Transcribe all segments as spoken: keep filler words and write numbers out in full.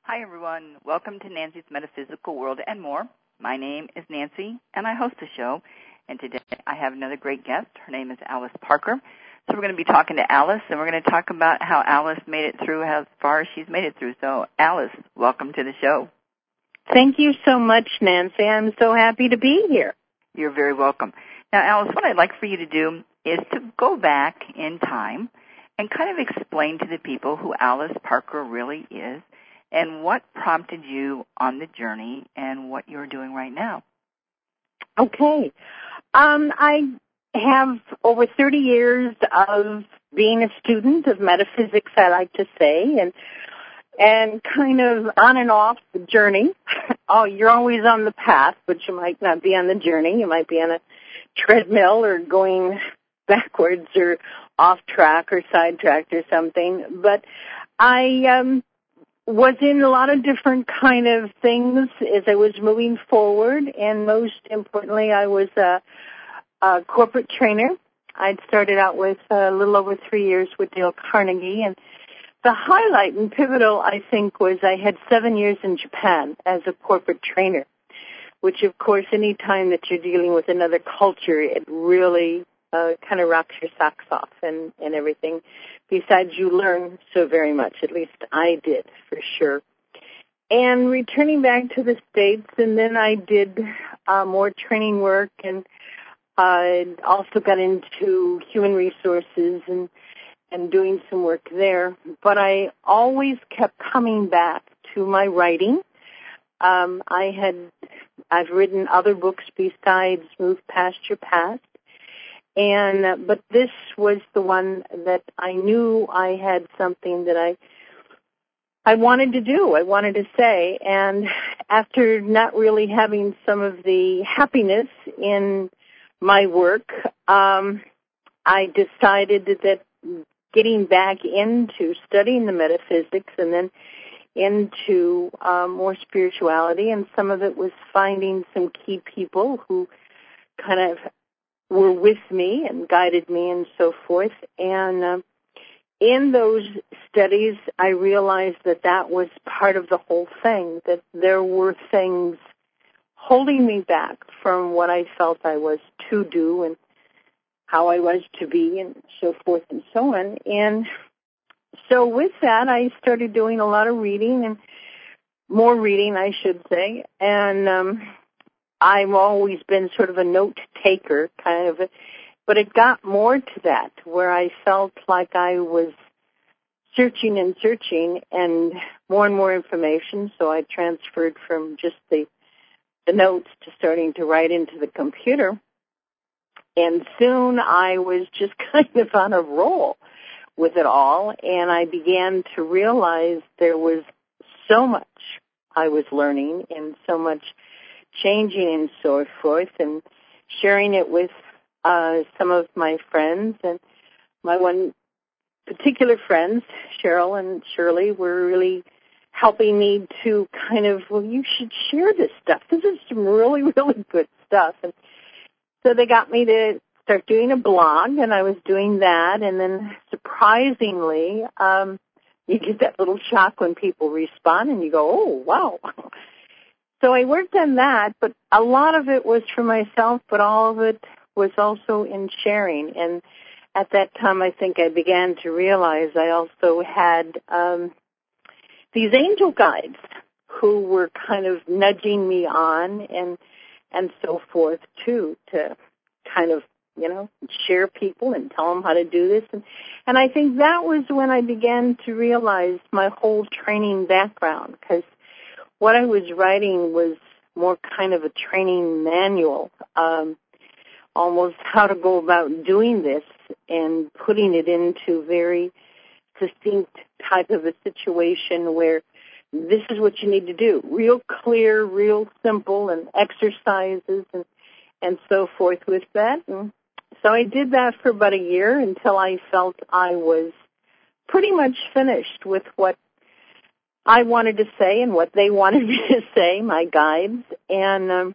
Hi, everyone. Welcome to Nancy's Metaphysical World and More. My name is Nancy, and I host the show. And today I have another great guest. Her name is Alice Parker. So we're going to be talking to Alice, and we're going to talk about how Alice made it through, as far as she's made it through. So, Alice, welcome to the show. Thank you so much, Nancy. I'm so happy to be here. You're very welcome. Now, Alice, what I'd like for you to do is to go back in time and kind of explain to the people who Alice Parker really is and what prompted you on the journey and what you're doing right now. Okay. Um, I have over thirty years of being a student of metaphysics, I like to say, and and kind of on and off the journey. Oh, you're always on the path, but you might not be on the journey. You might be on a treadmill or going backwards or off track or sidetracked or something. But I um, was in a lot of different kind of things as I was moving forward, and most importantly, I was a, a corporate trainer. I'd started out with a little over three years with Dale Carnegie, and the highlight and pivotal, I think, was I had seven years in Japan as a corporate trainer, which, of course, any time that you're dealing with another culture, it really uh, kind of rocks your socks off and, and everything. Besides, you learn so very much. At least I did, for sure. And returning back to the States, and then I did uh, more training work, and I also got into human resources and and doing some work there, but I always kept coming back to my writing. Um, I had, I've written other books besides Move Past Your Past, and uh, but this was the one that I knew I had something that I I wanted to do, I wanted to say, and after not really having some of the happiness in my work, um, I decided that getting back into studying the metaphysics and then into um, more spirituality, and some of it was finding some key people who kind of were with me and guided me and so forth. And um, in those studies, I realized that that was part of the whole thing, that there were things holding me back from what I felt I was to do and how I was to be and so forth and so on. And so with that, I started doing a lot of reading and more reading, I should say. And um, I've always been sort of a note taker, kind of, but it got more to that, where I felt like I was searching and searching and more and more information. So I transferred from just the, the notes to starting to write into the computer. And soon I was just kind of on a roll with it all, and I began to realize there was so much I was learning and so much changing and so forth, and sharing it with uh, some of my friends. And my one particular friends, Cheryl and Shirley, were really helping me to kind of, well, you should share this stuff. This is some really, really good stuff. And so they got me to start doing a blog, and I was doing that, and then surprisingly, um, you get that little shock when people respond, and you go, oh, wow. So I worked on that, but a lot of it was for myself, but all of it was also in sharing. And at that time, I think I began to realize I also had um, these angel guides who were kind of nudging me on and and so forth, too, to kind of, you know, share people and tell them how to do this. And, and I think that was when I began to realize my whole training background, because what I was writing was more kind of a training manual, um, almost how to go about doing this and putting it into very succinct type of a situation where this is what you need to do. Real clear, real simple, and exercises and, and so forth with that. And so I did that for about a year until I felt I was pretty much finished with what I wanted to say and what they wanted me to say, my guides. And um,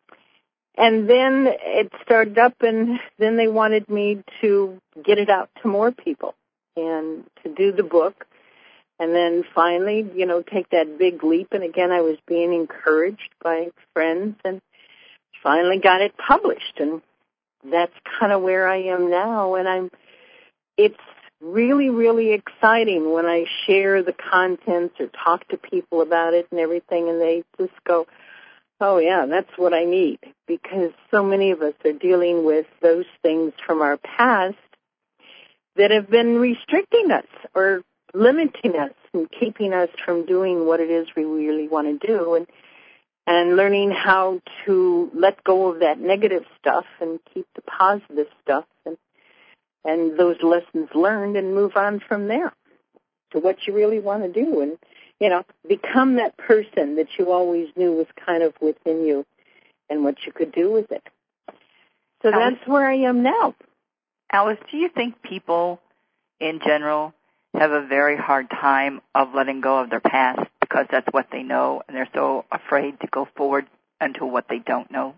and then it started up, and then they wanted me to get it out to more people and to do the book. And then finally, you know, take that big leap. And again, I was being encouraged by friends and finally got it published. And that's kind of where I am now. And I'm, it's really, really exciting when I share the contents or talk to people about it and everything. And they just go, oh, yeah, that's what I need. Because so many of us are dealing with those things from our past that have been restricting us or limiting us and keeping us from doing what it is we really want to do, and and learning how to let go of that negative stuff and keep the positive stuff and and those lessons learned and move on from there to what you really want to do and, you know, become that person that you always knew was kind of within you and what you could do with it. So Alice, that's where I am now. Alice, do you think people in general have a very hard time of letting go of their past because that's what they know and they're so afraid to go forward into what they don't know?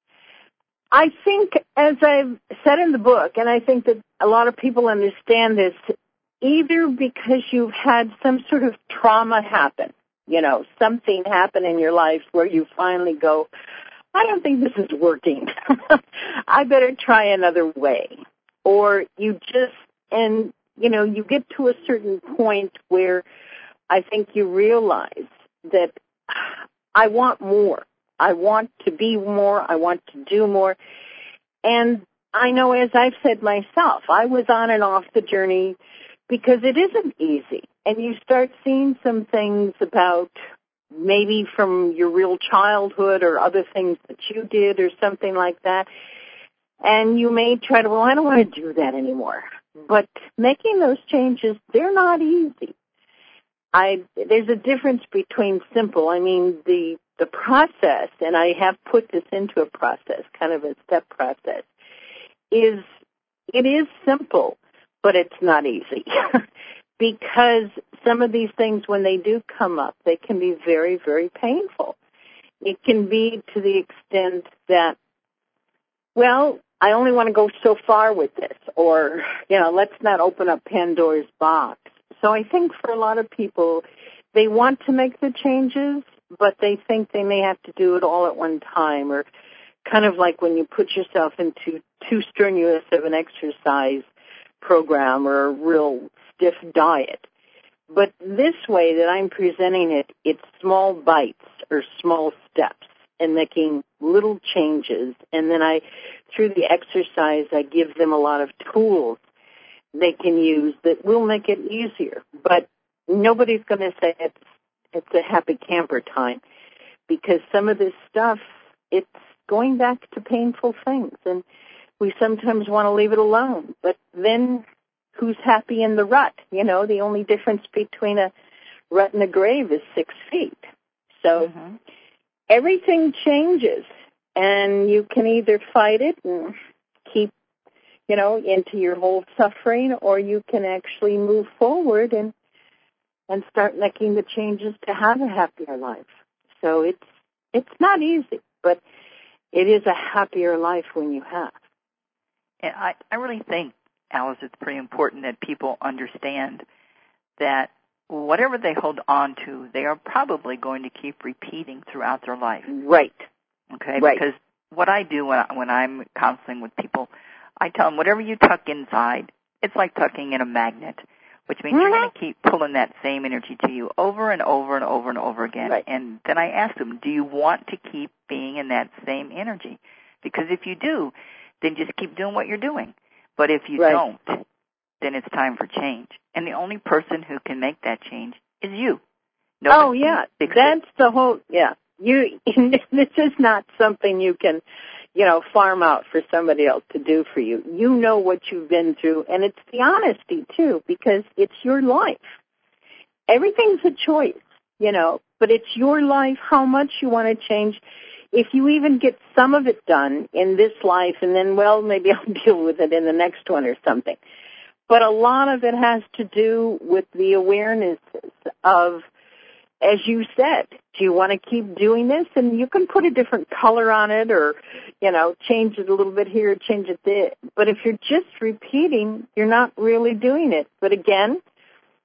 I think, as I've said in the book, and I think that a lot of people understand this, either because you've had some sort of trauma happen, you know, something happen in your life where you finally go, I don't think this is working. I better try another way. Or you just, and you know, you get to a certain point where I think you realize that I want more. I want to be more. I want to do more. And I know, as I've said myself, I was on and off the journey because it isn't easy. And you start seeing some things about maybe from your real childhood or other things that you did or something like that. And you may try to, well, I don't want to do that anymore. But making those changes, they're not easy. I there's a difference between simple. I mean, the the process, and I have put this into a process, kind of a step process, is it is simple, but it's not easy. Because some of these things, when they do come up, they can be very, very painful. It can be to the extent that, well, I only want to go so far with this, or, you know, let's not open up Pandora's box. So I think for a lot of people, they want to make the changes, but they think they may have to do it all at one time, or kind of like when you put yourself into too strenuous of an exercise program or a real stiff diet. But this way that I'm presenting it, it's small bites or small steps and making little changes. And then I, through the exercise, I give them a lot of tools they can use that will make it easier. But nobody's going to say it's, it's a happy camper time, because some of this stuff, it's going back to painful things. And we sometimes want to leave it alone. But then who's happy in the rut? You know, the only difference between a rut and a grave is six feet. So mm-hmm. everything changes, and you can either fight it and keep, you know, into your whole suffering, or you can actually move forward and and start making the changes to have a happier life. So it's it's not easy, but it is a happier life when you have. And I, I really think, Alice, it's pretty important that people understand that whatever they hold on to, they are probably going to keep repeating throughout their life. Right. Okay? Right. Because what I do when, I, when I'm counseling with people, I tell them whatever you tuck inside, it's like tucking in a magnet, which means mm-hmm. you're going to keep pulling that same energy to you over and over and over and over again. Right. And then I ask them, do you want to keep being in that same energy? Because if you do, then just keep doing what you're doing. But if you right. don't, then it's time for change. And the only person who can make that change is you. Nobody oh, yeah. That's it. the whole, yeah. You. This is not something you can, you know, farm out for somebody else to do for you. You know what you've been through, and it's the honesty, too, because it's your life. Everything's a choice, you know, but it's your life, how much you want to change. If you even get some of it done in this life, and then, well, maybe I'll deal with it in the next one or something. But a lot of it has to do with the awareness of, as you said, do you want to keep doing this? And you can put a different color on it, or, you know, change it a little bit here, change it there. But if you're just repeating, you're not really doing it. But again,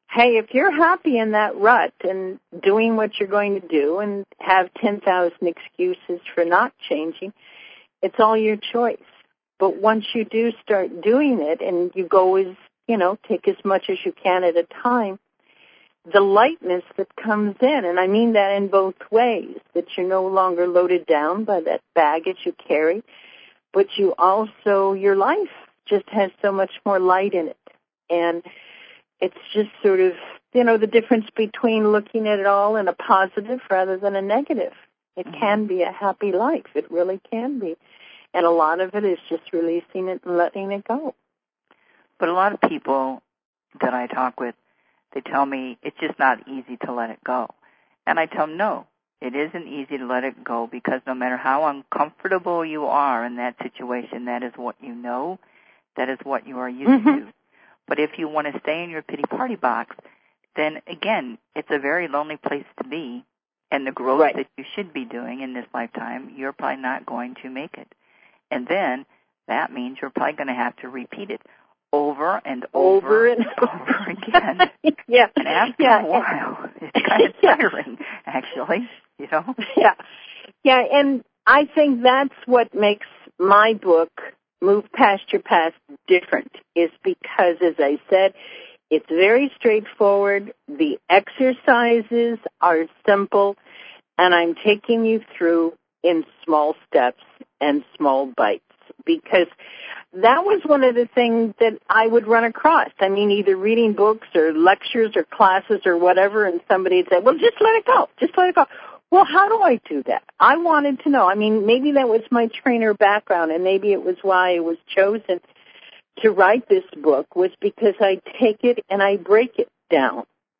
hey, if you're happy in that rut and doing what you're going to do and have ten thousand excuses for not changing, it's all your choice. But once you do start doing it and you go as, you know, take as much as you can at a time, the lightness that comes in, and I mean that in both ways, that you're no longer loaded down by that baggage you carry, but you also, your life just has so much more light in it. And it's just sort of, you know, the difference between looking at it all in a positive rather than a negative. It mm-hmm. can be a happy life. It really can be. And a lot of it is just releasing it and letting it go. But a lot of people that I talk with, they tell me it's just not easy to let it go. And I tell them, no, it isn't easy to let it go, because no matter how uncomfortable you are in that situation, that is what you know, that is what you are used mm-hmm. to. But if you want to stay in your pity party box, then again, it's a very lonely place to be. And the growth right. that you should be doing in this lifetime, you're probably not going to make it. And then that means you're probably going to have to repeat it over and over, over and over again. yeah. And after yeah. a while, it's kind of tiring, yeah. actually, you know? Yeah. Yeah, and I think that's what makes my book, Move Past Your Past, different, is because, as I said, it's very straightforward. The exercises are simple, and I'm taking you through in small steps and small bites, because that was one of the things that I would run across. I mean, either reading books or lectures or classes or whatever, and somebody would say, well, just let it go. Just let it go. Well, how do I do that? I wanted to know. I mean, maybe that was my trainer background, and maybe it was why I was chosen to write this book, was because I take it and I break it down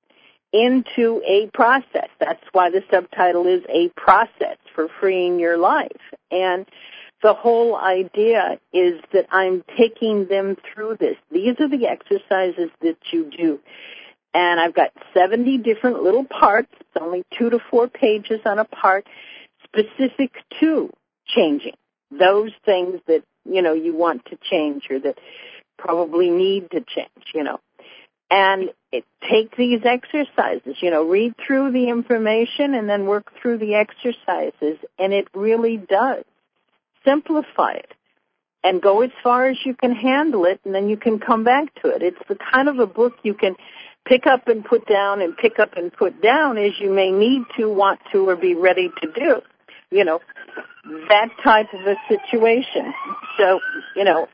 into a process. That's why the subtitle is A Process for Freeing Your Life. And the whole idea is that I'm taking them through this. These are the exercises that you do. And I've got seventy different little parts. It's only two to four pages on a part, specific to changing those things that, you know, you want to change or that probably need to change, you know. And it, take these exercises, you know, read through the information and then work through the exercises, and it really does simplify it and go as far as you can handle it, and then you can come back to it. It's the kind of a book you can pick up and put down and pick up and put down as you may need to, want to, or be ready to do, you know, that type of a situation. So, you know,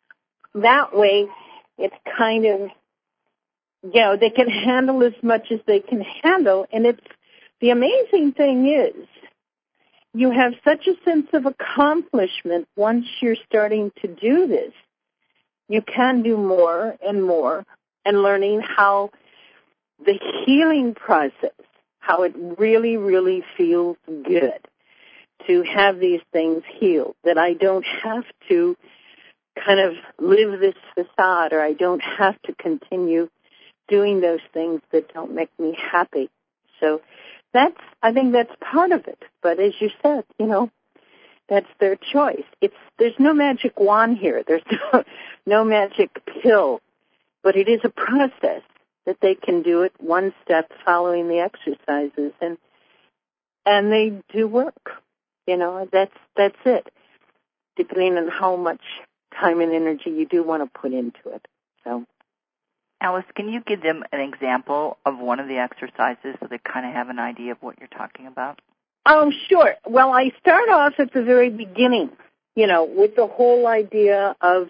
that way it's kind of, you know, they can handle as much as they can handle. And it's, the amazing thing is, you have such a sense of accomplishment once you're starting to do this. You can do more and more, and learning how the healing process, how it really, really feels good to have these things healed, that I don't have to kind of live this facade, or I don't have to continue doing those things that don't make me happy. So that's, I think that's part of it. But as you said, you know, that's their choice. It's, there's no magic wand here. There's no, no magic pill. But it is a process that they can do it one step following the exercises, and and they do work. You know, that's that's it. Depending on how much time and energy you do want to put into it. So, Alice, can you give them an example of one of the exercises so they kind of have an idea of what you're talking about? Oh, sure. Well, I start off at the very beginning, you know, with the whole idea of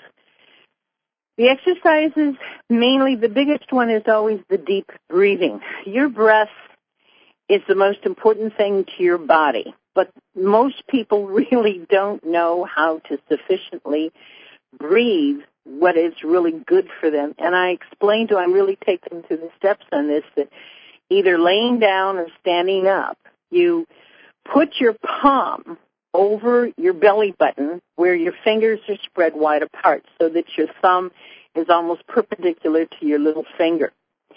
the exercises. Mainly, the biggest one is always the deep breathing. Your breath is the most important thing to your body, but most people really don't know how to sufficiently breathe what is really good for them. And I explain to them, really take them through the steps on this, that either laying down or standing up, you put your palm over your belly button where your fingers are spread wide apart so that your thumb is almost perpendicular to your little finger.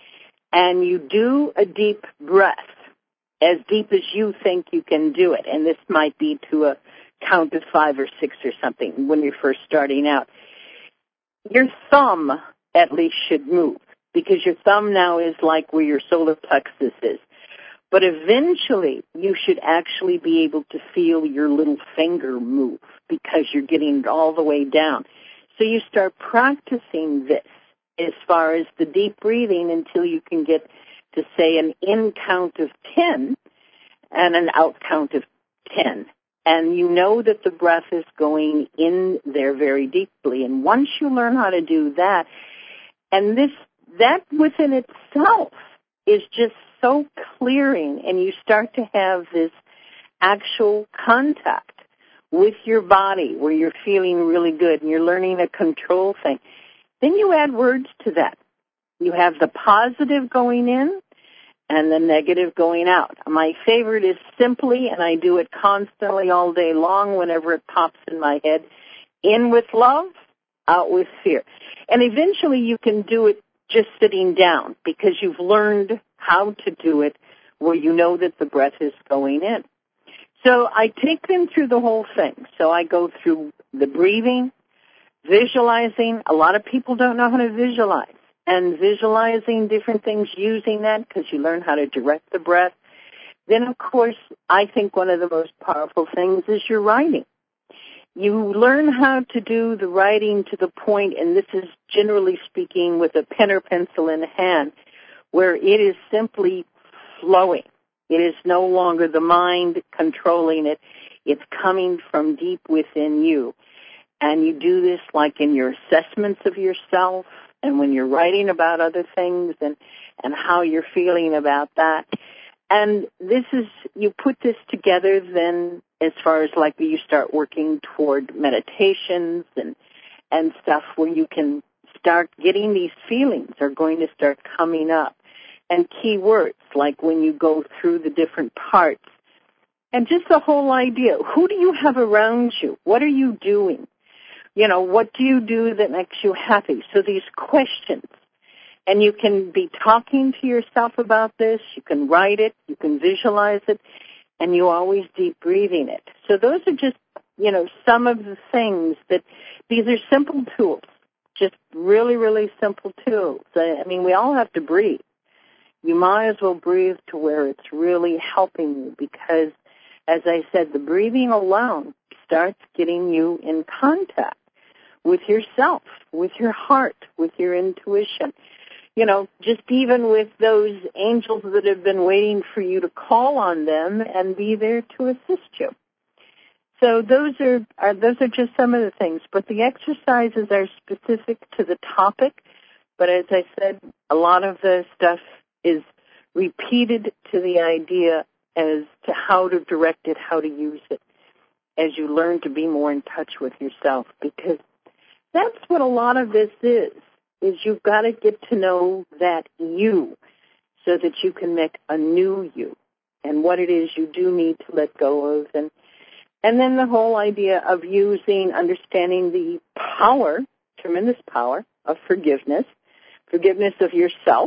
And you do a deep breath, as deep as you think you can do it. And this might be to a count of five or six or something when you're first starting out. Your thumb, at least, should move. because your thumb now is like where your solar plexus is. But eventually, you should actually be able to feel your little finger move because you're getting it all the way down. So you start practicing this as far as the deep breathing until you can get to, say, an in count of ten and an out count of ten. And you know that the breath is going in there very deeply. And once you learn how to do that, and this that within itself is just so clearing, and you start to have this actual contact with your body where you're feeling really good and you're learning a control thing. Then you add words to that. You have the positive going in and the negative going out. My favorite is simply, and I do it constantly all day long whenever it pops in my head, in with love, out with fear. And eventually you can do it just sitting down because you've learned how to do it where you know that the breath is going in. So I take them through the whole thing. So I go through the breathing, visualizing. A lot of people don't know how to visualize. And visualizing different things using that because you learn how to direct the breath. Then, of course, I think one of the most powerful things is your writing. You learn how to do the writing to the point, and this is generally speaking with a pen or pencil in hand, where it is simply flowing. It is no longer the mind controlling it. It's coming from deep within you. And you do this like in your assessments of yourself and when you're writing about other things and, and how you're feeling about that. And this is, you put this together then as far as like you start working toward meditations and, and stuff where you can start getting these feelings are going to start coming up. And key words, like when you go through the different parts. And just the whole idea, who do you have around you? What are you doing? You know, what do you do that makes you happy? So these questions. And you can be talking to yourself about this. You can write it. You can visualize it. And you always deep breathing it. So those are just, you know, some of the things that, these are simple tools. Just really, really simple tools. I mean, we all have to breathe. You might as well breathe to where it's really helping you because, as I said, the breathing alone starts getting you in contact with yourself, with your heart, with your intuition. You know, just even with those angels that have been waiting for you to call on them and be there to assist you. So those are, are those are just some of the things. But the exercises are specific to the topic. But as I said, a lot of the stuff is repeated to the idea as to how to direct it, how to use it, as you learn to be more in touch with yourself. Because that's what a lot of this is, is you've got to get to know that you so that you can make a new you and what it is you do need to let go of. And, and then the whole idea of using, understanding the power, tremendous power of forgiveness, forgiveness of yourself,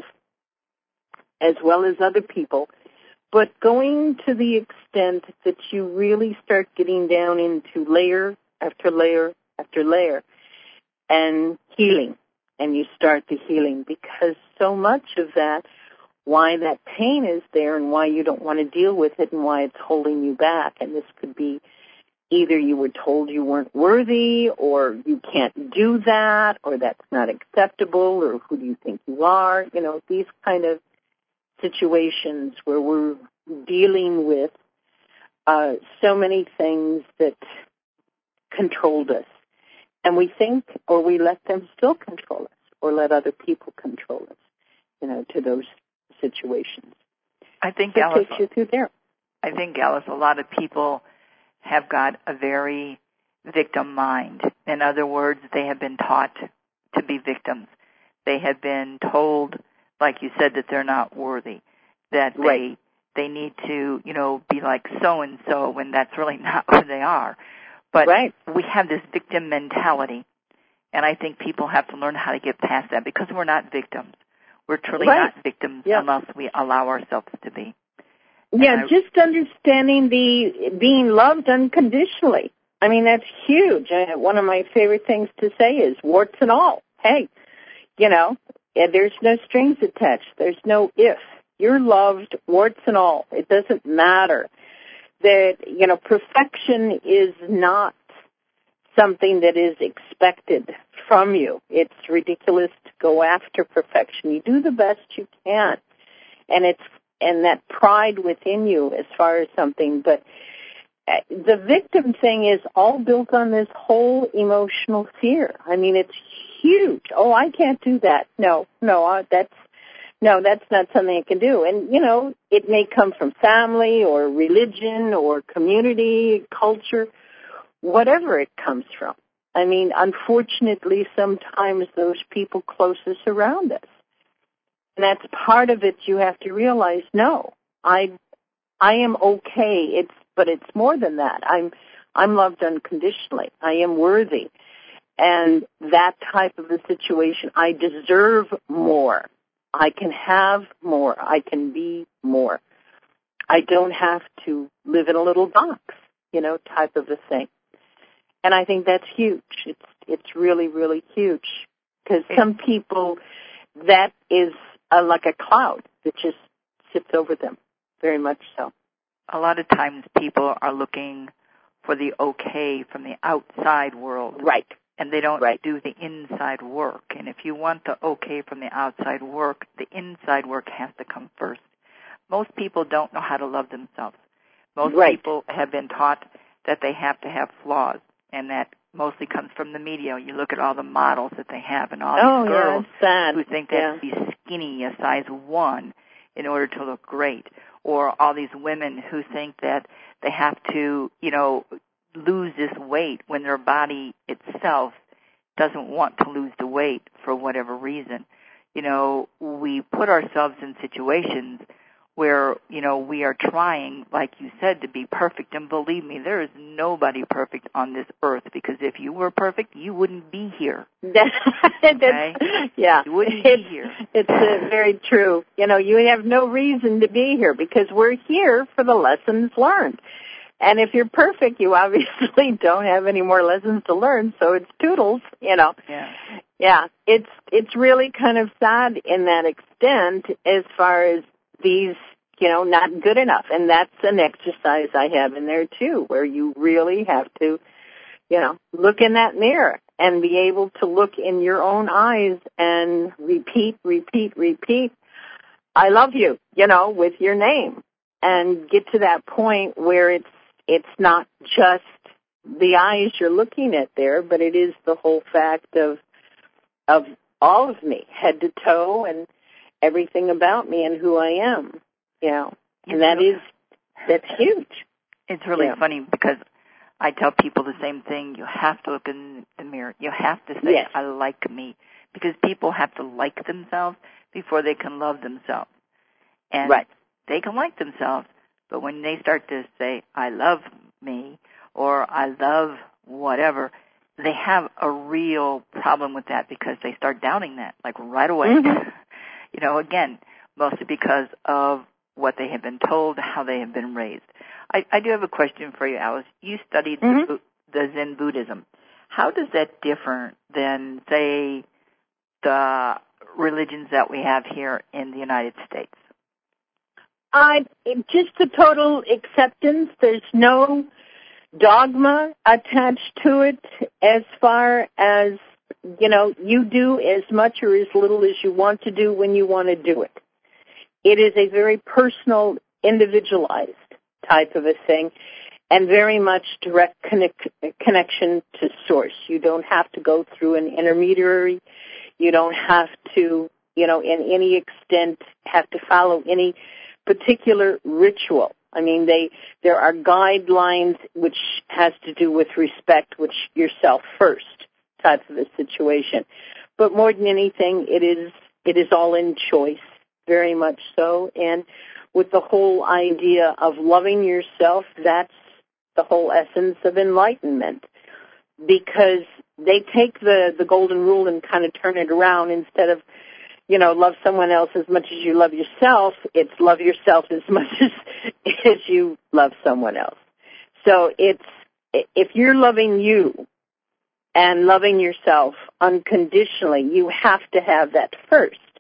as well as other people, but going to the extent that you really start getting down into layer after layer after layer and healing, and you start the healing because so much of that, why that pain is there and why you don't want to deal with it and why it's holding you back, and this could be either you were told you weren't worthy or you can't do that or that's not acceptable or who do you think you are, you know, these kind of situations where we're dealing with uh, so many things that controlled us. And we think, or we let them still control us, or let other people control us, you know, to those situations. I think, so Alice, takes you through there. I think, Alice, a lot of people have got a very victim mind. In other words, they have been taught to be victims. They have been told, like you said, that they're not worthy, that right. they they need to, you know, be like so-and-so when that's really not who they are. But right. we have this victim mentality, and I think people have to learn how to get past that because we're not victims. We're truly right. not victims yeah. unless we allow ourselves to be. Yeah, I, just understanding the being loved unconditionally. I mean, that's huge. I, one of my favorite things to say is warts and all. Hey, you know, Yeah, there's no strings attached. There's no if. You're loved, warts and all. It doesn't matter. That, you know, perfection is not something that is expected from you. It's ridiculous to go after perfection. You do the best you can. And it's, and that pride within you as far as something, but the victim thing is all built on this whole emotional fear. I mean, it's huge. Oh, I can't do that. No, no, uh, that's, no, that's not something I can do. And, you know, it may come from family or religion or community, culture, whatever it comes from. I mean, unfortunately, sometimes those people closest around us. And that's part of it. You have to realize, no, I, I am okay. It's, but it's more than that. I'm, I'm loved unconditionally. I am worthy. And that type of a situation, I deserve more. I can have more. I can be more. I don't have to live in a little box, you know, type of a thing. And I think that's huge. It's, it's really, really huge. Because some people, that is uh, like a cloud that just sits over them, very much so. A lot of times people are looking for the okay from the outside world. Right. And they don't right. do the inside work. And if you want the okay from the outside work, the inside work has to come first. Most people don't know how to love themselves. Most right. people have been taught that they have to have flaws, and that mostly comes from the media. You look at all the models that they have and all oh, these girls yeah, who think they have to be skinny, a size one, in order to look great. Or all these women who think that they have to, you know, lose this weight when their body itself doesn't want to lose the weight for whatever reason. You know, we put ourselves in situations where, you know, we are trying, like you said, to be perfect. And believe me, there is nobody perfect on this earth, because if you were perfect, you wouldn't be here. Okay? Yeah. You wouldn't it's, be here. It's uh, very true. You know, you have no reason to be here because we're here for the lessons learned. And if you're perfect, you obviously don't have any more lessons to learn, so it's toodles, you know. Yeah. Yeah. It's, it's really kind of sad in that extent as far as these, you know, not good enough. And that's an exercise I have in there too, where you really have to, you know, look in that mirror and be able to look in your own eyes and repeat, repeat, repeat, I love you, you know, with your name, and get to that point where it's, it's not just the eyes you're looking at there, but it is the whole fact of, of all of me, head to toe, and everything about me and who I am, you know, and that is, that's huge. It's really yeah. funny because I tell people the same thing. You have to look in the mirror. You have to say, yes. I like me, because people have to like themselves before they can love themselves. And right. they can like themselves, but when they start to say, I love me, or I love whatever, they have a real problem with that, because they start doubting that, like right away. Mm-hmm. You know, again, mostly because of what they have been told, how they have been raised. I, I do have a question for you, Alice. You studied mm-hmm. the, the Zen Buddhism. How does that differ than, say, the religions that we have here in the United States? Uh, just a total acceptance. There's no dogma attached to it as far as, you know, you do as much or as little as you want to do when you want to do it. It is a very personal, individualized type of a thing, and very much direct connect, connection to source. You don't have to go through an intermediary. You don't have to, you know, in any extent have to follow any particular ritual. I mean, they there are guidelines which has to do with respect, which yourself first type of a situation. But more than anything, it is it is all in choice, very much so. And with the whole idea of loving yourself, that's the whole essence of enlightenment. Because they take the, the golden rule and kind of turn it around. Instead of, you know, love someone else as much as you love yourself, it's love yourself as much as, as you love someone else. So it's, if you're loving you and loving yourself unconditionally, you have to have that first.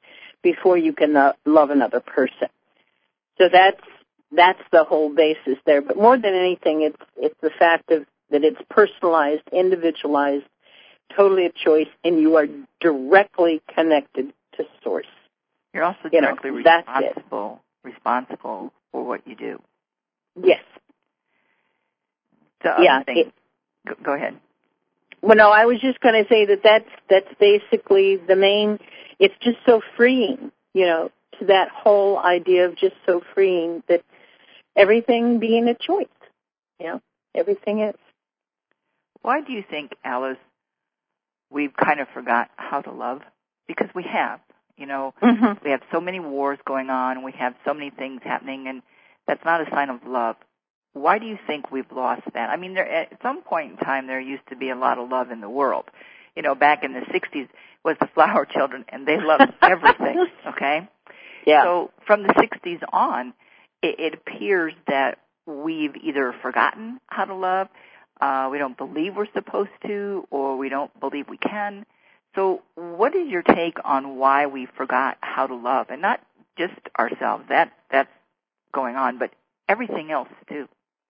before you can uh, love another person. So that's that's the whole basis there. But more than anything, it's it's the fact of that it's personalized, individualized, totally a choice, and you are directly connected to source. You're also you directly know, responsible responsible for what you do. Yes. The other yeah. thing, It, go, go ahead. Well, no, I was just going to say that that's, that's basically the main, it's just so freeing, you know, to that whole idea of just so freeing that everything being a choice, you know, everything is. Why do you think, Alice, we've kind of forgot how to love? Because we have, you know, mm-hmm. we have so many wars going on, we have so many things happening, and that's not a sign of love. Why do you think we've lost that? I mean, there, at some point in time, there used to be a lot of love in the world. You know, back in the sixties was the Flower Children, and they loved everything, okay? Yeah. So from the sixties on, it, it appears that we've either forgotten how to love, uh, we don't believe we're supposed to, or we don't believe we can. So what is your take on why we forgot how to love? And not just ourselves, that that's going on, but everything else too.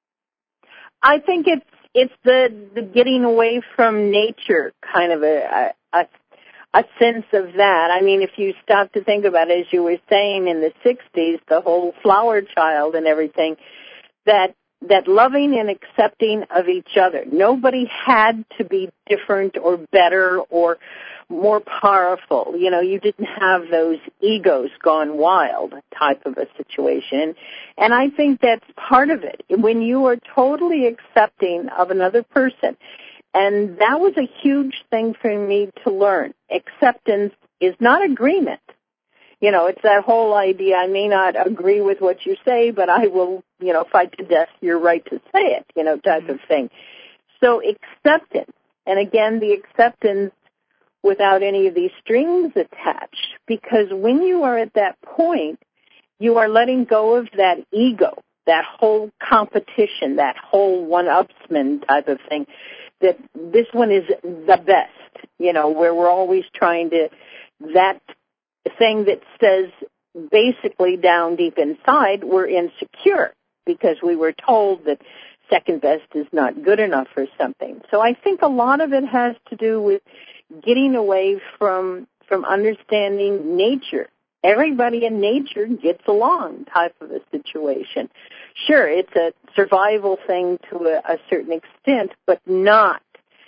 I think it's it's the, the getting away from nature, kind of a, a a sense of that. I mean, if you stop to think about it, as you were saying in the sixties, the whole flower child and everything, that that loving and accepting of each other. Nobody had to be different or better or more powerful. You know, you didn't have those egos gone wild type of a situation. And I think that's part of it. When you are totally accepting of another person, and that was a huge thing for me to learn. Acceptance is not agreement. You know, it's that whole idea, I may not agree with what you say, but I will, you know, fight to death your right to say it, you know, type of thing. So acceptance, and again, the acceptance without any of these strings attached, because when you are at that point, you are letting go of that ego, that whole competition, that whole one-upsman type of thing, that this one is the best, you know, where we're always trying to, that thing that says basically down deep inside we're insecure because we were told that second best is not good enough or something. So I think a lot of it has to do with getting away from from understanding nature. Everybody in nature gets along type of a situation. Sure, it's a survival thing to a, a certain extent, but not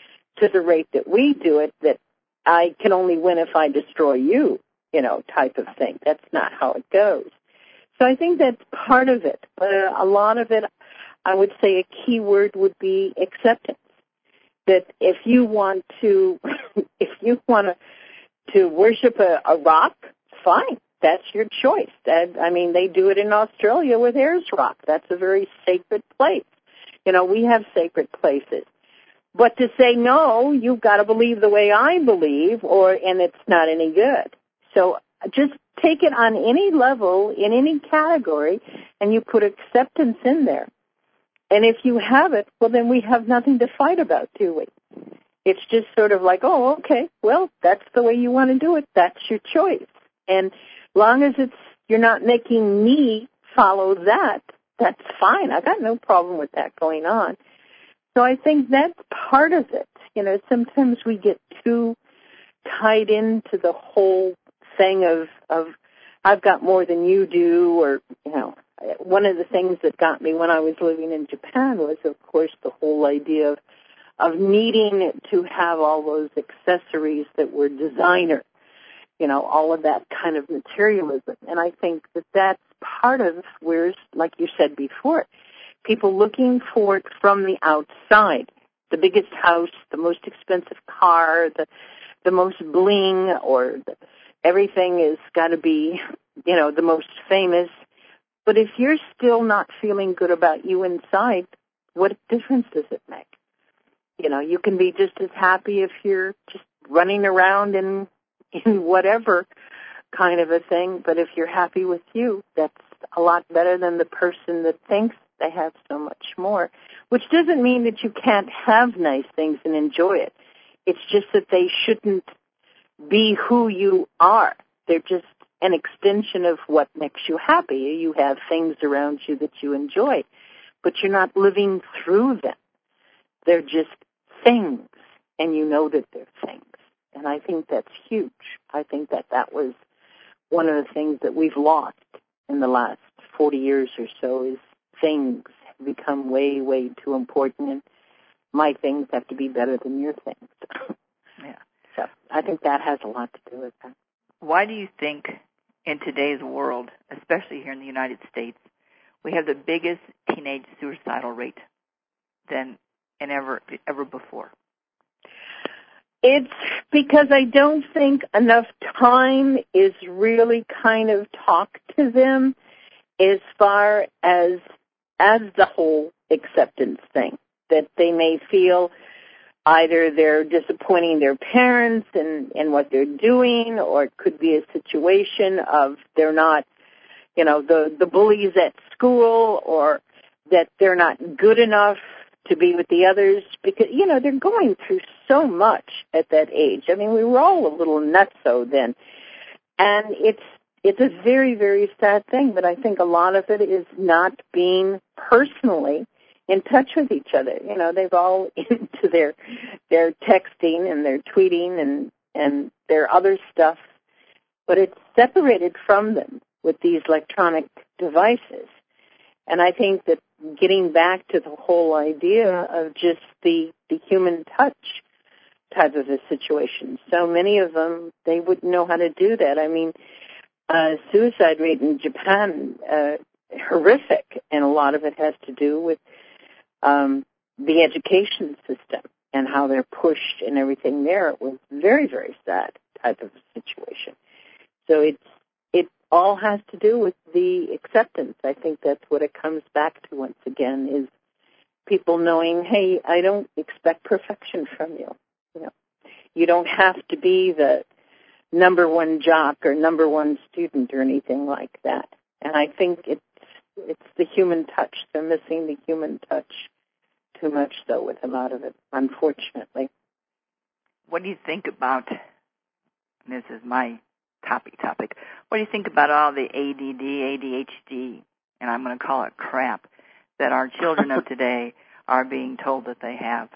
to the rate that we do it, that I can only win if I destroy you, you know, type of thing. That's not how it goes. So I think that's part of it. But a lot of it, I would say a key word would be acceptance. That if you want to, if you want to, to worship a, a rock, fine. That's your choice. That, I mean, they do it in Australia with Ayers Rock. That's a very sacred place. You know, we have sacred places. But to say, no, you've got to believe the way I believe, or, and it's not any good. So just take it on any level, in any category, and you put acceptance in there. And if you have it, well, then we have nothing to fight about, do we? It's just sort of like, oh, okay, well, that's the way you want to do it. That's your choice. And long as it's you're not making me follow that, that's fine. I got no problem with that going on. So I think that's part of it. You know, sometimes we get too tied into the whole thing of, of I've got more than you do, or, you know, one of the things that got me when I was living in Japan was, of course, the whole idea of, of needing to have all those accessories that were designer, you know, all of that kind of materialism. And I think that that's part of where, like you said before, people looking for it from the outside. The biggest house, the most expensive car, the the most bling, or the, everything has got to be, you know, the most famous. But if you're still not feeling good about you inside, what difference does it make? You know, you can be just as happy if you're just running around in in whatever kind of a thing. But if you're happy with you, that's a lot better than the person that thinks they have so much more, which doesn't mean that you can't have nice things and enjoy it. It's just that they shouldn't be who you are. They're just an extension of what makes you happy. You have things around you that you enjoy, but you're not living through them. They're just things, and you know that they're things. And I think that's huge. I think that that was one of the things that we've lost in the last forty years or so is things have become way, way too important, and my things have to be better than your things. Yeah. So I think that has a lot to do with that. Why do you think in today's world, especially here in the United States, we have the biggest teenage suicidal rate than in ever ever before? It's because I don't think enough time is really kind of talked to them as far as as the whole acceptance thing, that they may feel either they're disappointing their parents in, in what they're doing, or it could be a situation of they're not, you know, the, the bullies at school, or that they're not good enough to be with the others, because, you know, they're going through so much at that age. I mean, we were all a little nutso then. And it's it's a very, very sad thing, but I think a lot of it is not being personally in touch with each other. You know, they've all into their their texting and their tweeting and, and their other stuff, but it's separated from them with these electronic devices. And I think that getting back to the whole idea of just the, the human touch type of a situation. So many of them, they wouldn't know how to do that. I mean, uh, suicide rate in Japan, uh, horrific, and a lot of it has to do with um, the education system and how they're pushed and everything there. It was very, very sad type of a situation. So it's it all has to do with the acceptance. I think that's what it comes back to once again, is people knowing, hey, I don't expect perfection from you. You know, you don't have to be the number one jock or number one student or anything like that. And I think it's it's the human touch. They're missing the human touch too much, though, with a lot of it, unfortunately. What do you think about, and this is my topic topic, what do you think about all the A D D, A D H D, and I'm going to call it crap, that our children of today are being told that they have?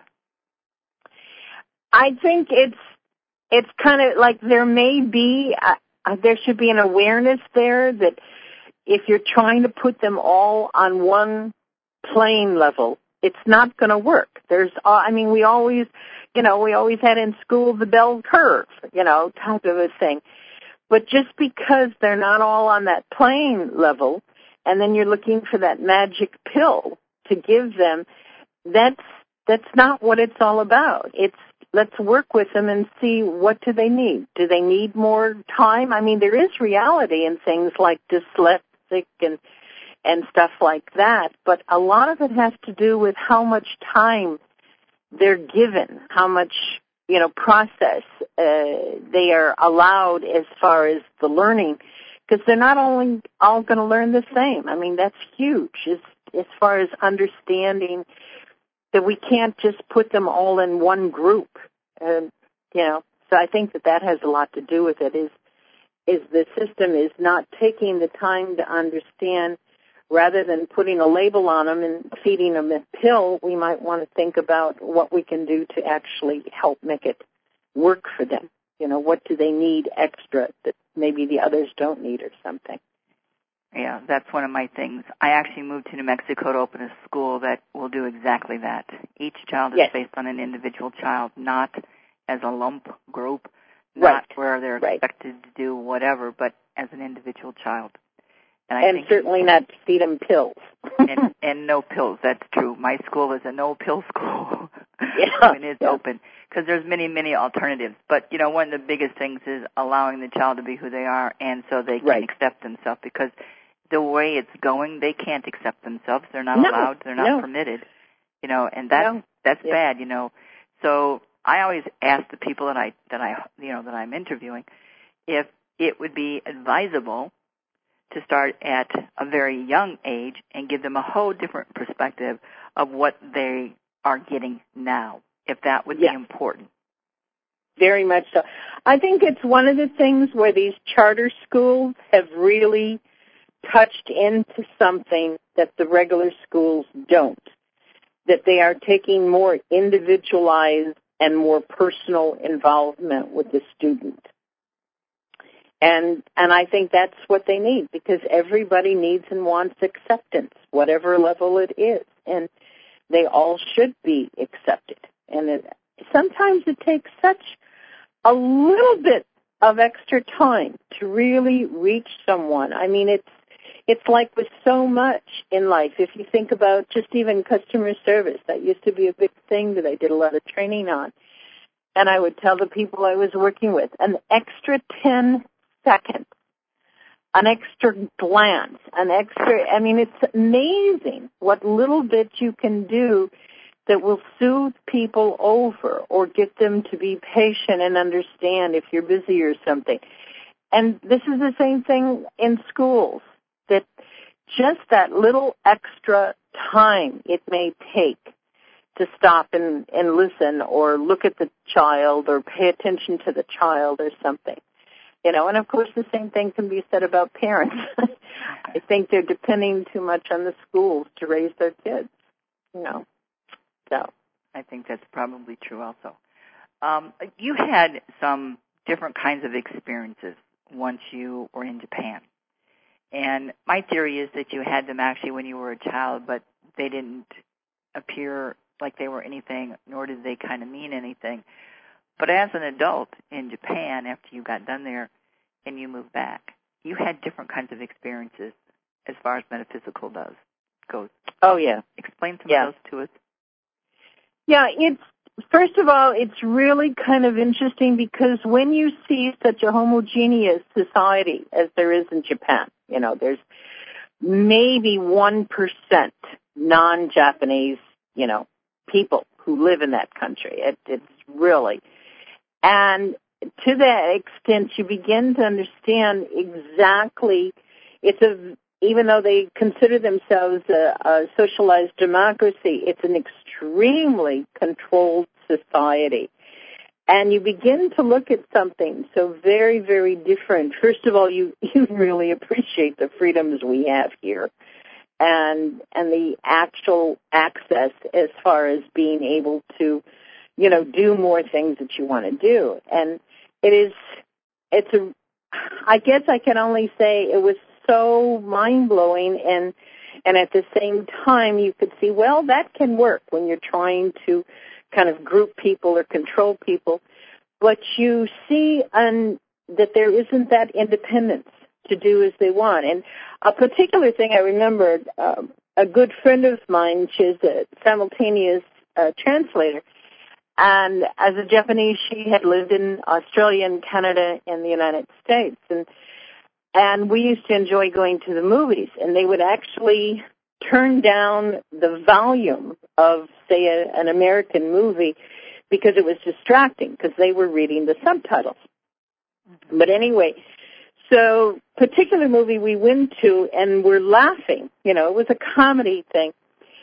I think it's it's kind of like there may be, uh, there should be an awareness there that if you're trying to put them all on one plane level, it's not going to work. There's, uh, I mean, we always, you know, we always had in school the bell curve, you know, type of a thing. But just because they're not all on that plane level, and then you're looking for that magic pill to give them, that's that's not what it's all about. It's let's work with them and see, what do they need? Do they need more time? I mean, there is reality in things like dyslexic and and stuff like that, but a lot of it has to do with how much time they're given, how much, you know, process uh, they are allowed as far as the learning, because they're not only all going to learn the same. I mean, that's huge as, as far as understanding that we can't just put them all in one group. Uh, you know, so I think that that has a lot to do with it, is, is the system is not taking the time to understand. Rather than putting a label on them and feeding them a pill, we might want to think about what we can do to actually help make it work for them. You know, what do they need extra that maybe the others don't need or something? Yeah, that's one of my things. I actually moved to New Mexico to open a school that will do exactly that. Each child is yes. based on an individual child, not as a lump group, not right. where they're right. expected to do whatever, but as an individual child. And, I and think certainly not feed them pills. and, and no pills, that's true. My school is a no-pill school yeah. when it's yeah. open, because there's many, many alternatives. But, you know, one of the biggest things is allowing the child to be who they are, and so they can right. accept themselves, because the way it's going, they can't accept themselves. They're not no. allowed. They're not no. permitted. You know, and that's, no. that's yeah. bad, you know. So I always ask the people that I, that I, you know, that I'm interviewing if it would be advisable to start at a very young age and give them a whole different perspective of what they are getting now, if that would yeah. be important. very much so. I think it's one of the things where these charter schools have really touched into something that the regular schools don't, that they are taking more individualized and more personal involvement with the student. And and I think that's what they need, because everybody needs and wants acceptance, whatever level it is. And they all should be accepted. And it, sometimes it takes such a little bit of extra time to really reach someone. I mean, it's it's like with so much in life. If you think about just even customer service, that used to be a big thing that I did a lot of training on. And I would tell the people I was working with, an extra ten seconds, an extra glance, an extra, I mean, it's amazing what little bit you can do that will soothe people over or get them to be patient and understand if you're busy or something. And this is the same thing in schools, that just that little extra time it may take to stop and, and listen or look at the child or pay attention to the child or something. You know, and of course the same thing can be said about parents. I think they're depending too much on the schools to raise their kids, you know. So I think that's probably true also. Um, you had some different kinds of experiences once you were in Japan. And my theory is that you had them actually when you were a child, but they didn't appear like they were anything, nor did they kind of mean anything. But as an adult in Japan, after you got done there and you moved back, you had different kinds of experiences as far as metaphysical does goes. Oh, yeah. Explain some yeah. of those to us. Yeah, it's, first of all, it's really kind of interesting because when you see such a homogeneous society as there is in Japan, you know, there's maybe one percent non-Japanese, you know, people who live in that country. It, it's really, and to that extent, you begin to understand exactly, it's a, even though they consider themselves a, a socialized democracy, it's an extremely controlled society. And you begin to look at something so very, very different. First of all, you, you really appreciate the freedoms we have here and and the actual access as far as being able to, you know, do more things that you want to do. And it is, it's a, I guess I can only say it was so mind-blowing, and and at the same time you could see, well, that can work when you're trying to kind of group people or control people, but you see um, that there isn't that independence to do as they want. And a particular thing I remembered, um, a good friend of mine, she's a simultaneous uh, translator, and as a Japanese, she had lived in Australia and Canada and the United States, and and we used to enjoy going to the movies, and they would actually turn down the volume of, say, a, an American movie because it was distracting because they were reading the subtitles. Mm-hmm. But anyway, so particular movie we went to, and we're laughing. You know, it was a comedy thing.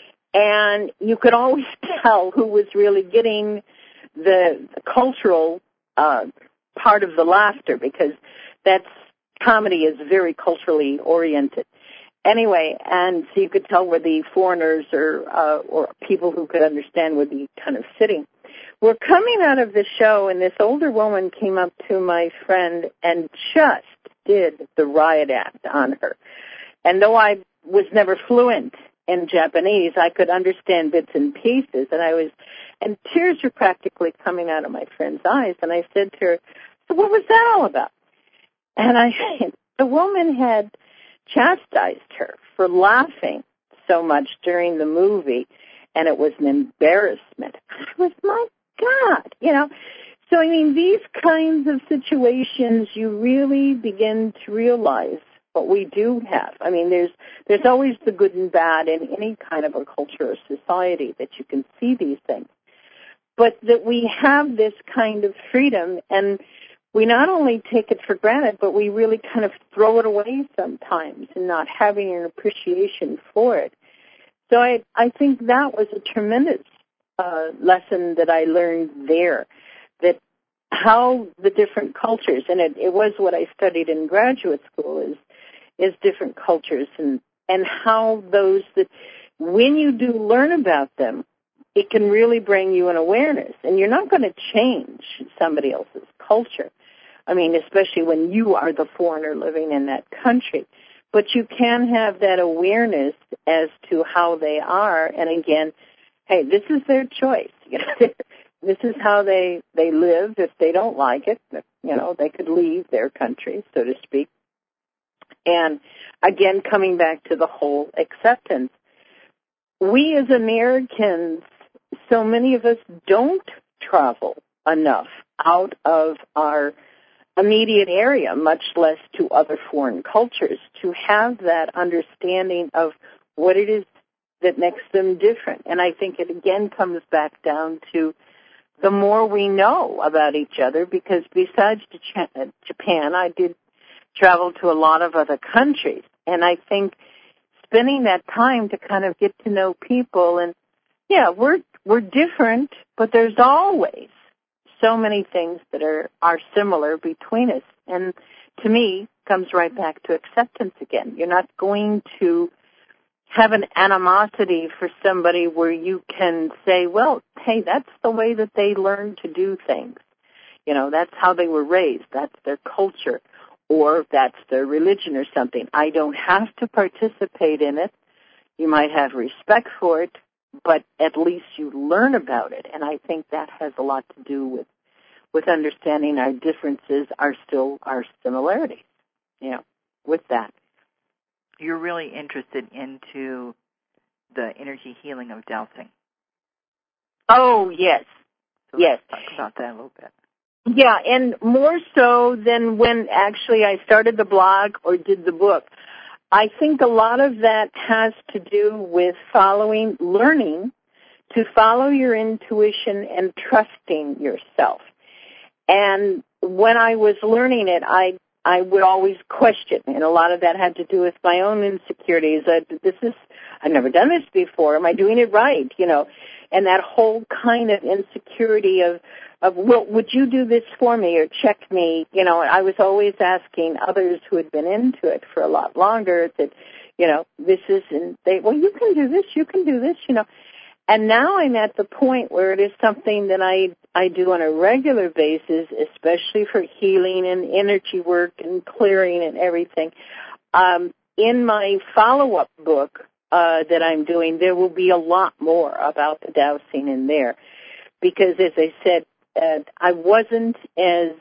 And you could always tell who was really getting the, the cultural uh, part of the laughter, because that's, comedy is very culturally oriented. Anyway, and so you could tell where the foreigners or uh, or people who could understand would be kind of sitting. We're coming out of the show, and this older woman came up to my friend and just did the riot act on her. And though I was never fluent in Japanese, I could understand bits and pieces, and I was, and tears were practically coming out of my friend's eyes. And I said to her, "So what was that all about?" And I, the woman had chastised her for laughing so much during the movie, and it was an embarrassment. I was, my God, you know. So, I mean, these kinds of situations, you really begin to realize what we do have. I mean, there's there's always the good and bad in any kind of a culture or society that you can see these things. But that we have this kind of freedom, and we not only take it for granted, but we really kind of throw it away sometimes and not having an appreciation for it. So I, I think that was a tremendous uh, lesson that I learned there, that how the different cultures, and it, it was what I studied in graduate school, is is different cultures, and, and how those that, when you do learn about them, it can really bring you an awareness. And you're not going to change somebody else's culture. I mean, especially when you are the foreigner living in that country. But you can have that awareness as to how they are. And again, hey, this is their choice. You know, this is how they, they live. If they don't like it, you know, they could leave their country, so to speak. And again, coming back to the whole acceptance, we as Americans, so many of us don't travel enough out of our immediate area, much less to other foreign cultures, to have that understanding of what it is that makes them different. And I think it again comes back down to the more we know about each other, because besides Japan, I did travel to a lot of other countries. And I think spending that time to kind of get to know people, and yeah, we're we're different, but there's always so many things that are, are similar between us. And to me, comes right back to acceptance again. You're not going to have an animosity for somebody where you can say, well, hey, that's the way that they learn to do things. You know, that's how they were raised. That's their culture. Or that's their religion or something. I don't have to participate in it. You might have respect for it, but at least you learn about it. And I think that has a lot to do with, with understanding our differences are still our similarities, you know, with that. You're really interested into the energy healing of dowsing. Oh, yes. So yes. Let's talk about that a little bit. Yeah, and more so than when actually I started the blog or did the book. I think a lot of that has to do with following, learning to follow your intuition and trusting yourself. And when I was learning it, I I would always question, and a lot of that had to do with my own insecurities. I, this is, I've never done this before. Am I doing it right? You know, and that whole kind of insecurity of, of, well, would you do this for me or check me? You know, I was always asking others who had been into it for a lot longer that, you know, this isn't, they, well, you can do this, you can do this, you know. And now I'm at the point where it is something that I I do on a regular basis, especially for healing and energy work and clearing and everything. Um, in my follow-up book uh, that I'm doing, there will be a lot more about the dowsing in there. Because, as I said, uh, I wasn't as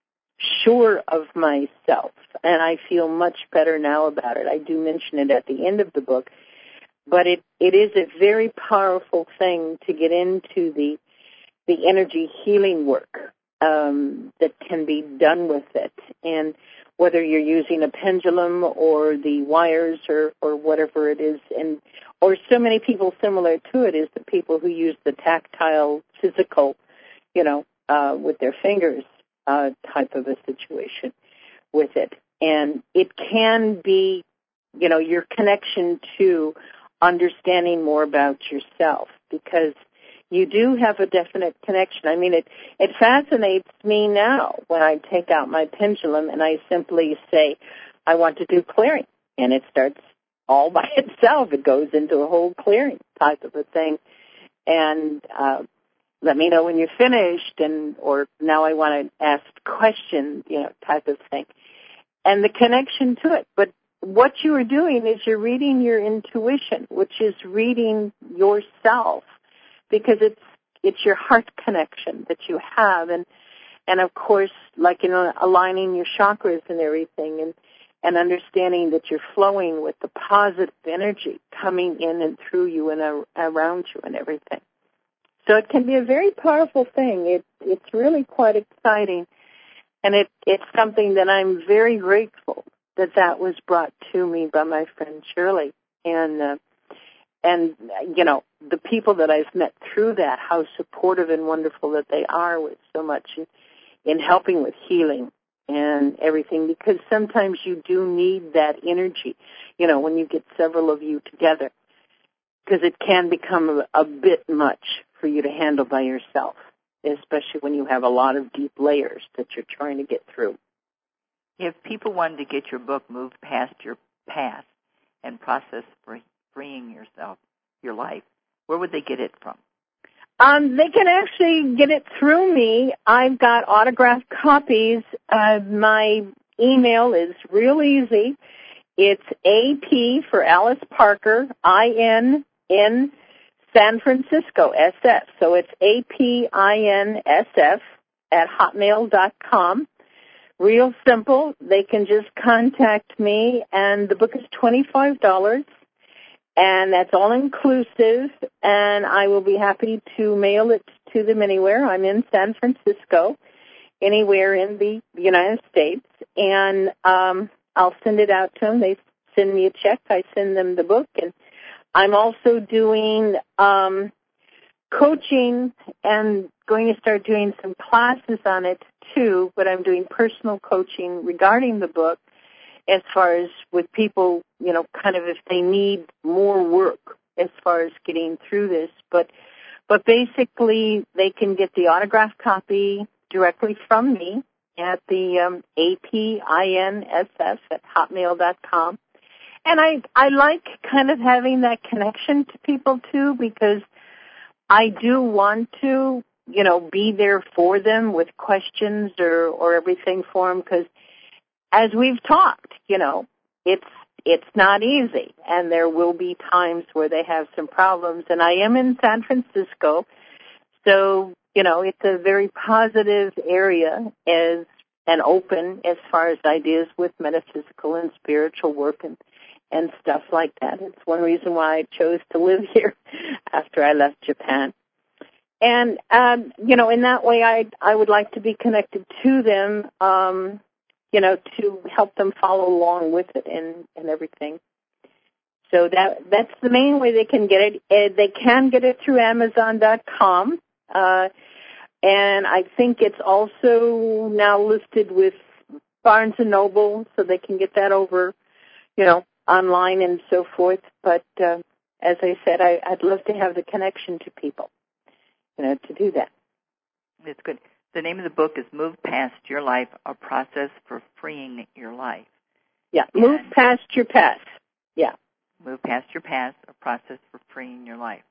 sure of myself, and I feel much better now about it. I do mention it at the end of the book. But it, it is a very powerful thing to get into the the energy healing work um, that can be done with it. And whether you're using a pendulum or the wires or, or whatever it is, and or so many people similar to it is the people who use the tactile, physical, you know, uh, with their fingers uh, type of a situation with it. And it can be, you know, your connection to understanding more about yourself, because you do have a definite connection. I mean, it, it fascinates me now when I take out my pendulum and I simply say, I want to do clearing. And it starts all by itself. It goes into a whole clearing type of a thing. And uh, let me know when you're finished, and or now I want to ask questions, you know, type of thing. And the connection to it. But what you are doing is you're reading your intuition, which is reading yourself, because it's it's your heart connection that you have, and and of course, like, you know, aligning your chakras and everything, and and understanding that you're flowing with the positive energy coming in and through you and uh, around you and everything. So it can be a very powerful thing. It it's really quite exciting, and it it's something that I'm very grateful that that was brought to me by my friend Shirley. And, uh, and you know, the people that I've met through that, how supportive and wonderful that they are with so much in, in helping with healing and everything, because sometimes you do need that energy, you know, when you get several of you together, because it can become a, a bit much for you to handle by yourself. especially when you have a lot of deep layers that you're trying to get through. If people wanted to get your book, Move Past Your Past, and Process for Freeing Yourself, Your Life, where would they get it from? Um, they can actually get it through me. I've got autographed copies. Uh, my email is real easy. It's A P for Alice Parker, I N in San Francisco, S F. So it's A P I N S F at hotmail dot com. Real simple. They can just contact me, and the book is twenty-five dollars, and that's all inclusive, and I will be happy to mail it to them anywhere. I'm in San Francisco, anywhere in the United States, and um, I'll send it out to them. They send me a check. I send them the book, and I'm also doing um, coaching and going to start doing some classes on it too, but I'm doing personal coaching regarding the book as far as with people, you know, kind of if they need more work as far as getting through this. But but basically they can get the autographed copy directly from me at the um, A P I N S S at hotmail dot com. And I, I like kind of having that connection to people too, because I do want to, you know, be there for them with questions or, or everything for them, because as we've talked, you know, it's it's not easy, and there will be times where they have some problems. And I am in San Francisco, so, you know, it's a very positive area as and open as far as ideas with metaphysical and spiritual work and, and stuff like that. It's one reason why I chose to live here after I left Japan. And, um, you know, in that way, I I would like to be connected to them, um, you know, to help them follow along with it and, and everything. So that that's the main way they can get it. Uh, they can get it through Amazon dot com, uh, and I think it's also now listed with Barnes and Noble, so they can get that over, you know, online and so forth. But uh, as I said, I, I'd love to have the connection to people, you know, to do that. It's good. The name of the book is Move Past Your Life, A Process for Freeing Your Life. Yeah, Move and Past Your Past. Yeah. Move Past Your Past, A Process for Freeing Your Life.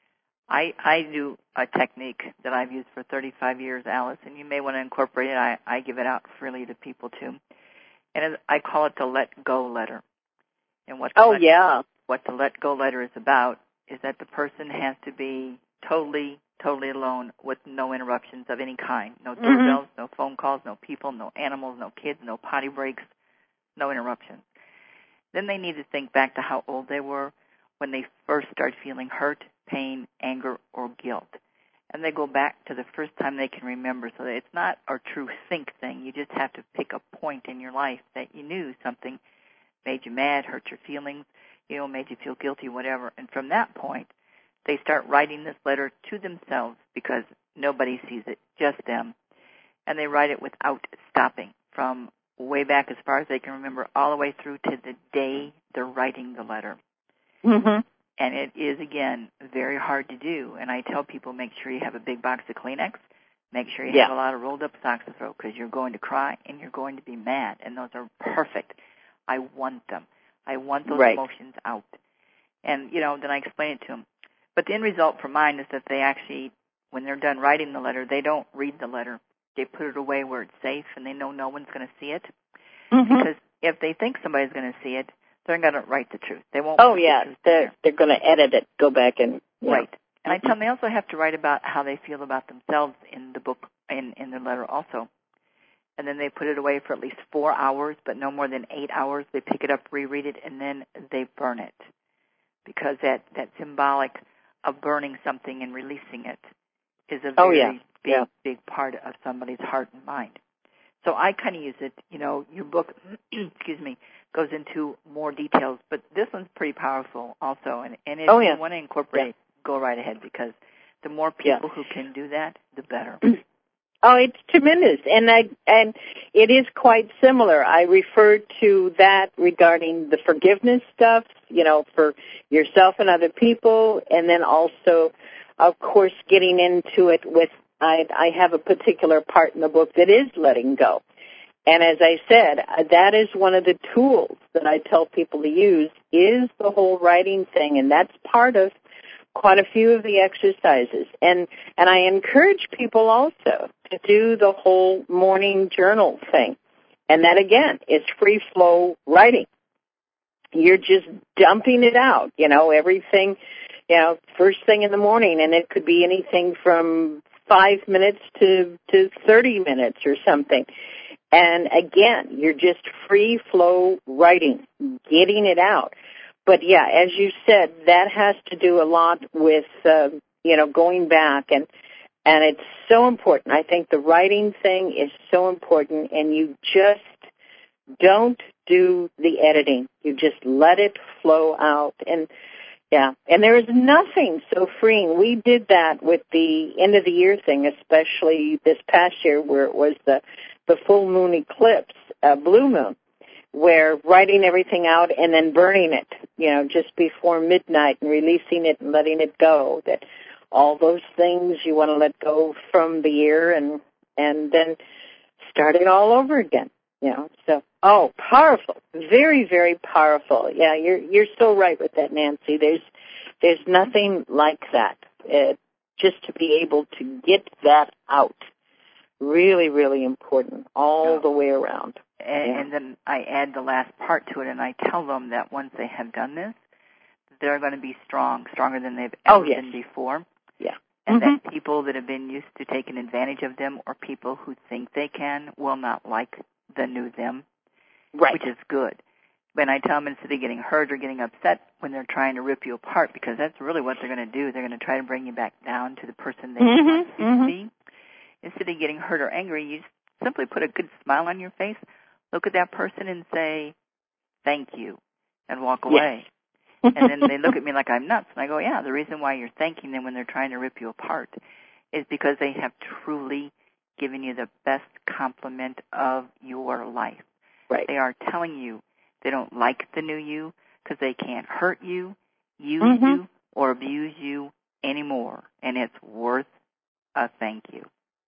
I I do a technique that I've used for thirty-five years, Alice, and you may want to incorporate it. I, I give it out freely to people, too. And I call it the Let Go letter. And what the oh, let, yeah. What the Let Go letter is about is that the person has to be totally totally alone with no interruptions of any kind. No doorbells, mm-hmm. no phone calls, no people, no animals, no kids, no potty breaks, no interruptions. Then they need to think back to how old they were when they first started feeling hurt, pain, anger, or guilt. And they go back to the first time they can remember, so that it's not a true think thing. You just have to pick a point in your life that you knew something made you mad, hurt your feelings, you know, made you feel guilty, whatever. And from that point, they start writing this letter to themselves because nobody sees it, just them. And they write it without stopping from way back as far as they can remember all the way through to the day they're writing the letter. Mm-hmm. And it is, again, very hard to do. And I tell people, make sure you have a big box of Kleenex. Make sure you yeah. have a lot of rolled-up socks to throw, because you're going to cry and you're going to be mad. And those are perfect. I want them. I want those right. emotions out. And, you know, then I explain it to them. But the end result for mine is that they actually, when they're done writing the letter, they don't read the letter. They put it away where it's safe, and they know no one's going to see it. Mm-hmm. Because if they think somebody's going to see it, they're going to write the truth. They won't. Oh, yeah. The they're they're going to edit it, go back and... Right. Know. And I tell them they also have to write about how they feel about themselves in the book, in, in the letter also. And then they put it away for at least four hours, but no more than eight hours. They pick it up, reread it, and then they burn it. Because that, that symbolic of burning something and releasing it is a very oh, yeah. big, yeah. big part of somebody's heart and mind. So I kind of use it, you know, your book, excuse me, goes into more details, but this one's pretty powerful also. And, and if oh, yeah. you want to incorporate, yeah. go right ahead, because the more people yeah. who can do that, the better. Oh, it's tremendous, and I and it is quite similar. I referred to that regarding the forgiveness stuff, you know, for yourself and other people, and then also, of course, getting into it with I, I have a particular part in the book that is letting go. And as I said, that is one of the tools that I tell people to use is the whole writing thing, and that's part of quite a few of the exercises. And and I encourage people also to do the whole morning journal thing. And that, again, is free-flow writing. You're just dumping it out, you know, everything, you know, first thing in the morning, and it could be anything from five minutes to, to thirty minutes or something. And again, you're just free-flow writing, getting it out. But yeah, as you said, that has to do a lot with, uh, you know, going back, and and it's so important. I think the writing thing is so important, and you just don't do the editing. You just let it flow out. And yeah, and there is nothing so freeing. We did that with the end of the year thing, especially this past year where it was the, the full moon eclipse, uh, blue moon, where writing everything out and then burning it, you know, just before midnight and releasing it and letting it go, that all those things you want to let go from the year and, and then start it all over again. You know, so, oh, powerful. Very, very powerful. Yeah, you're, you're so right with that, Nancy. There's, there's nothing like that. It, just to be able to get that out. Really, really important all the way around. And, yeah. and then I add the last part to it, and I tell them that once they have done this, they're going to be strong, stronger than they've ever oh, yes. been before. Yeah. And mm-hmm. that people that have been used to taking advantage of them or people who think they can will not like the new them, right. which is good. But I tell them instead of getting hurt or getting upset when they're trying to rip you apart, because that's really what they're going to do. They're going to try to bring you back down to the person they mm-hmm. want you mm-hmm. to be. Instead of getting hurt or angry, you simply put a good smile on your face, look at that person and say, thank you, and walk away. Yes. And then they look at me like I'm nuts. And I go, yeah, the reason why you're thanking them when they're trying to rip you apart is because they have truly given you the best compliment of your life. Right. They are telling you they don't like the new you because they can't hurt you, use mm-hmm. you, or abuse you anymore. And it's worth a thank you.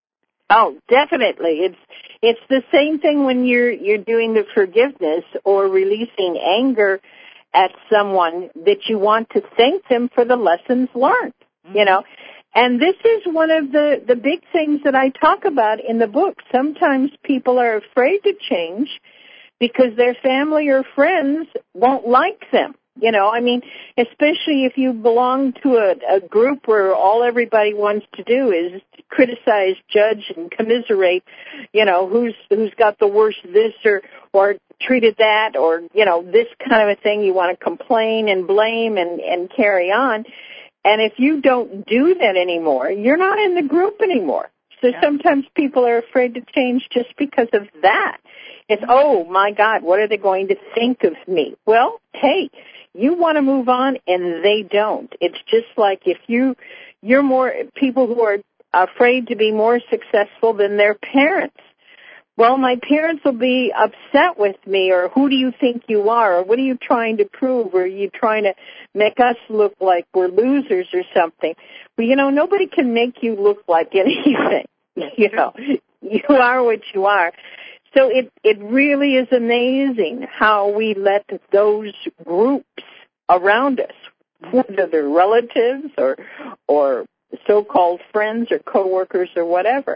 Oh, definitely. It's it's the same thing when you're you're doing the forgiveness or releasing anger at someone that you want to thank them for the lessons learned, mm-hmm. you know. And this is one of the, the big things that I talk about in the book. Sometimes people are afraid to change because their family or friends won't like them. You know, I mean, especially if you belong to a, a group where all everybody wants to do is criticize, judge, and commiserate, you know, who's who's got the worst this or, or treated that or, you know, this kind of a thing. You want to complain and blame and, and carry on. And if you don't do that anymore, you're not in the group anymore. So yeah. sometimes people are afraid to change just because of that. It's, oh, my God, what are they going to think of me? Well, hey, you want to move on and they don't. It's just like if you, you're more, people who are afraid to be more successful than their parents. Well, my parents will be upset with me, or who do you think you are, or what are you trying to prove, or are you trying to make us look like we're losers or something? Well, you know, nobody can make you look like anything. You know, you are what you are. So it, it really is amazing how we let those groups around us, whether they're relatives or, or so-called friends or coworkers or whatever.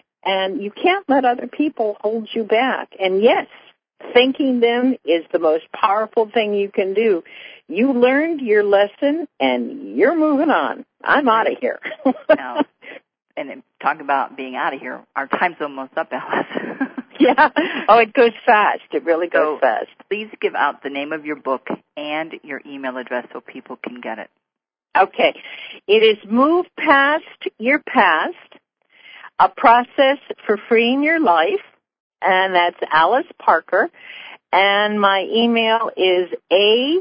And you can't let other people hold you back. And yes, thanking them is the most powerful thing you can do. You learned your lesson and you're moving on. I'm out of here. Now, and talk about being out of here. Our time's almost up, Alice. Yeah. Oh, it goes fast. It really goes so fast. Please give out the name of your book and your email address so people can get it. Okay. It is Move Past Your Past, a process for freeing your life, and that's Alice Parker. And my email is A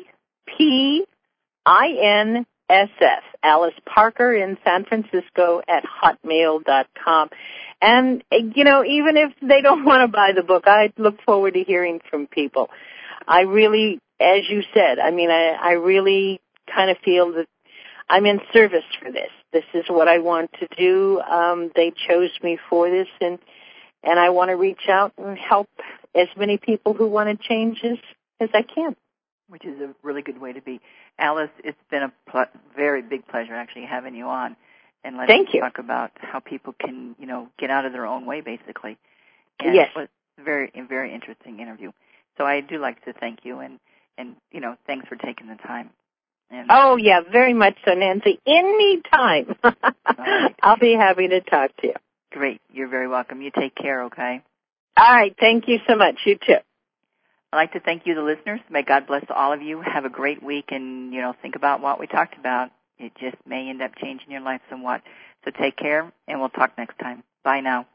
P I N S S, Alice Parker in San Francisco at hotmail dot com. And, you know, even if they don't want to buy the book, I look forward to hearing from people. I really, as you said, I mean, I, I really kind of feel that I'm in service for this. This is what I want to do. Um, they chose me for this, and and I want to reach out and help as many people who want to change as, as I can. Which is a really good way to be. Alice, it's been a pl- very big pleasure actually having you on and letting Thank you. talk about how people can, you know, get out of their own way, basically. And yes. It was a very, a very interesting interview. So I do like to thank you, and, and you know, thanks for taking the time. And oh, yeah, very much so, Nancy. Any time. right. I'll be happy to talk to you. Great. You're very welcome. You take care, okay? All right. Thank you so much. You too. I'd like to thank you, the listeners. May God bless all of you. Have a great week, and, you know, think about what we talked about. It just may end up changing your life somewhat. So take care, and we'll talk next time. Bye now.